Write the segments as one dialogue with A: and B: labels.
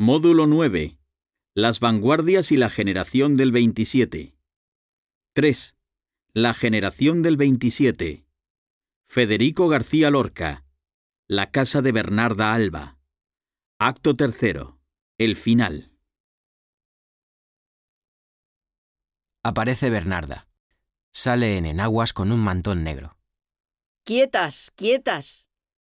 A: Módulo 9. Las vanguardias y la generación del 27. 3. La generación del 27. Federico García Lorca. La casa de Bernarda Alba. Acto tercero. El final.
B: Aparece Bernarda. Sale en enaguas con un mantón negro.
C: ¡Quietas, quietas!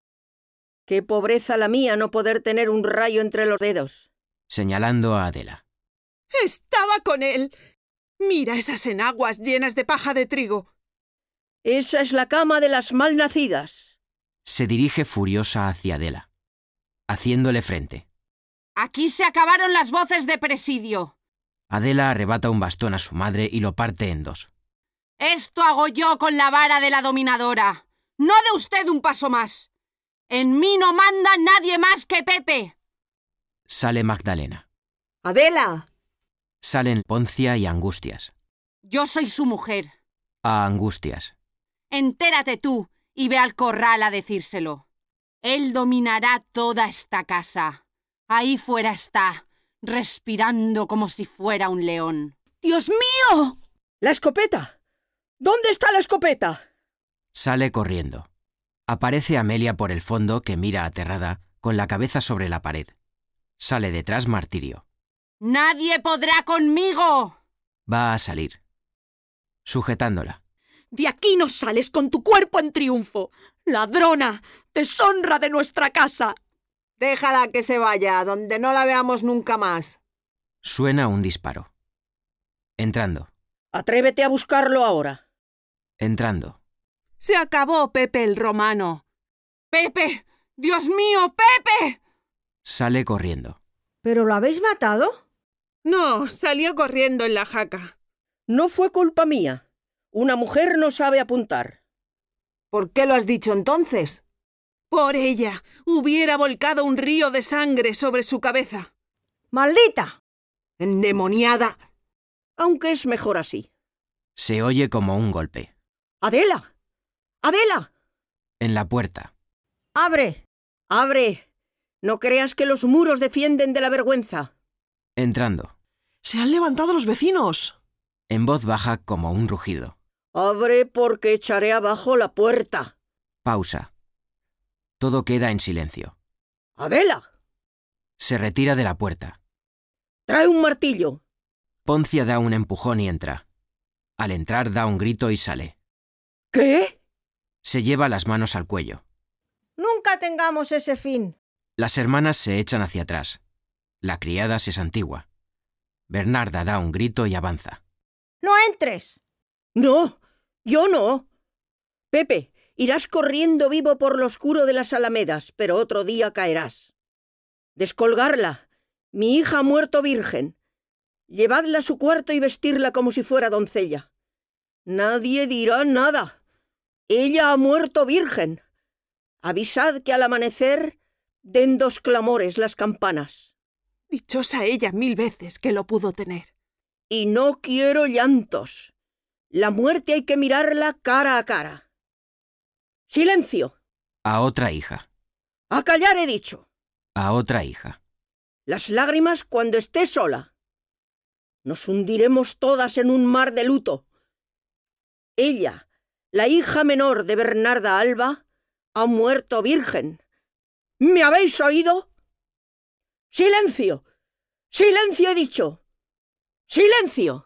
C: ¡Qué pobreza la mía no poder tener un rayo entre los dedos!
B: Señalando a Adela.
D: ¡Estaba con él! Mira esas enaguas llenas de paja de trigo.
C: ¡Esa es la cama de las malnacidas!
B: Se dirige furiosa hacia Adela, haciéndole frente.
E: Aquí se acabaron las voces de presidio.
B: Adela arrebata un bastón a su madre y lo parte en dos.
E: Esto hago yo con la vara de la dominadora. No dé usted un paso más. En mí no manda nadie más que Pepe.
B: Sale Magdalena.
C: ¡Adela!
B: Salen Poncia y Angustias.
E: Yo soy su mujer.
B: A Angustias.
E: Entérate tú y ve al corral a decírselo. Él dominará toda esta casa. Ahí fuera está, respirando como si fuera un león.
C: ¡Dios mío! ¡La escopeta! ¿Dónde está la escopeta?
B: Sale corriendo. Aparece Amelia por el fondo, que mira aterrada, con la cabeza sobre la pared. Sale detrás Martirio.
E: ¡Nadie podrá conmigo!
B: Va a salir. Sujetándola.
F: De aquí no sales con tu cuerpo en triunfo. ¡Ladrona! ¡Deshonra de nuestra casa!
D: Déjala que se vaya, donde no la veamos nunca más.
B: Suena un disparo. Entrando.
C: Atrévete a buscarlo ahora.
B: Entrando.
D: Se acabó Pepe el Romano.
E: ¡Pepe! ¡Dios mío, Pepe!
B: Sale corriendo.
G: ¿Pero lo habéis matado?
D: No, salió corriendo en la jaca.
C: No fue culpa mía. Una mujer no sabe apuntar.
D: ¿Por qué lo has dicho entonces? Por ella. Hubiera volcado un río de sangre sobre su cabeza.
G: ¡Maldita!
D: ¡Endemoniada!
C: Aunque es mejor así.
B: Se oye como un golpe.
C: ¡Adela! ¡Adela!
B: En la puerta.
G: ¡Abre!
C: ¡Abre! No creas que los muros defienden de la vergüenza.
B: Entrando.
D: ¡Se han levantado los vecinos!
B: En voz baja como un rugido.
C: Abre porque echaré abajo la puerta.
B: Pausa. Todo queda en silencio.
C: ¡Adela!
B: Se retira de la puerta.
C: ¡Trae un martillo!
B: Poncia da un empujón y entra. Al entrar da un grito y sale.
C: ¿Qué?
B: Se lleva las manos al cuello.
G: Nunca tengamos ese fin.
B: Las hermanas se echan hacia atrás. La criada se santigua. Bernarda da un grito y avanza.
G: ¡No entres!
C: No, yo no. Pepe, irás corriendo vivo por lo oscuro de las alamedas, pero otro día caerás. Descolgarla. Mi hija ha muerto virgen. Llevadla a su cuarto y vestirla como si fuera doncella. Nadie dirá nada. Ella ha muerto virgen. Avisad que al amanecer den 2 clamores las campanas.
D: Dichosa ella 1000 veces que lo pudo tener.
C: Y no quiero llantos. La muerte hay que mirarla cara a cara. ¡Silencio!
B: A otra hija.
C: ¡A callar he dicho!
B: A otra hija.
C: Las lágrimas cuando esté sola. Nos hundiremos todas en un mar de luto. Ella, la hija menor de Bernarda Alba, ha muerto virgen. ¿Me habéis oído? ¡Silencio! ¡Silencio he dicho! ¡Silencio!